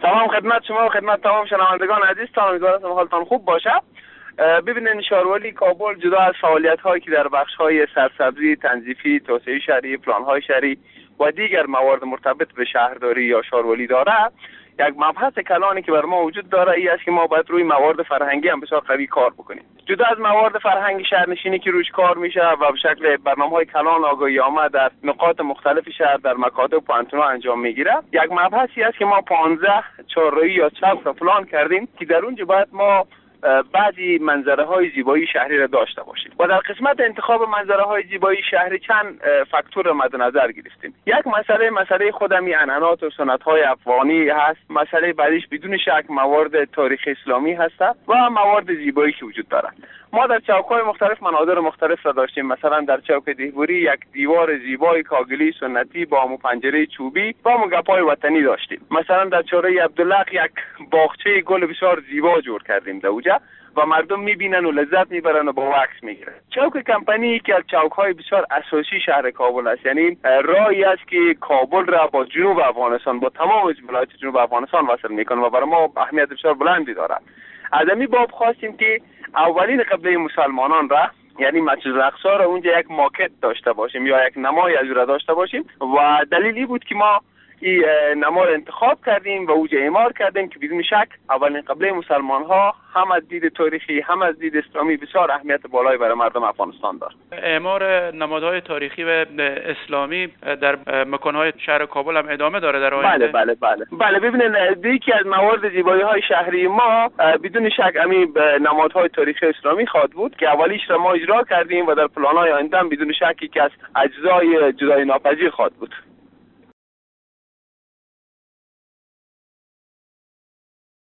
سلام خدمت شما و خدمت تمام شنوندگان عزیزتان، امیدوارم حالتان خوب باشه. ببینید، شهرولی کابل جدا از فعالیت هایی که در بخش های سرسبزی، تنظیفی، توسعه شهری، پلان های شهری و دیگر موارد مرتبط به شهرداری یا شهرولی داره، یک مبحث کلانی که بر ما وجود داره ای است که ما باید روی موارد فرهنگی هم بسیار قوی کار بکنیم. جدا از موارد فرهنگی شهرنشینی که روش کار میشه و به شکل برنامه‌های کلان آگاهی آمد در نقاط مختلف شهر در مکاتب و پانتون‌ها انجام میگیره، یک مبحثی است که ما 15 چهارراهی یا چپ را پلان کردیم که در اونجا باید ما بعضی منظره های زیبایی شهری را داشته باشیم و در قسمت انتخاب منظره های زیبایی شهری چند فاکتور را مد نظر گرفتیم. یک مسئله خودمی عنعنات و سنت های افغانی هست. مسئله بعدیش بدون شک موارد تاریخ اسلامی هست و موارد زیبایی که وجود دارد. ما در چوک‌های مختلف مناظر مختلف را داشتیم. مثلا در چوک دهبوری یک دیوار زیبای کاگلی سنتی با مو پنجره چوبی با موگپای وطنی داشتیم. مثلا در چهارراه عبدالله یک باغچه گل بسیار زیبا جور کردیم دوجا و مردم میبینن و لذت میبرن و با عکس میگیرن. چوک کمپانی که از چوک‌های بسیار اساسی شهر کابل است، یعنی راهی است که کابل را با جنوب افغانستان، با تمام ولایت جنوب افغانستان وصل میکنه و برای ما اهمیت بسیار بلندی دارد. از همین باب خواستیم که اولین قبله مسلمانان را، یعنی مسجد الاقصی را اونجا یک ماکت داشته باشیم یا یک نمای از را داشته باشیم و دلیلی بود که ما این نما را انتخاب کردیم و اونجا اعمار کردیم که بدون شک اولین قبله مسلمان ها هم از دید تاریخی هم از دید اسلامی بسیار اهمیت بالایی برای مردم افغانستان دارد. اعمار نمادهای تاریخی و اسلامی در مکانهای شهر کابل هم ادامه داره در آینده؟ بله ببینید، یکی از موارد زیبایی های شهری ما بدون شک همین نمادهای تاریخی اسلامی خواهد بود که اولیش را ما اجرا کردیم و در پلان‌های آینده بدون شک یکی از اجزای جدای ناپذیر خواهد بود.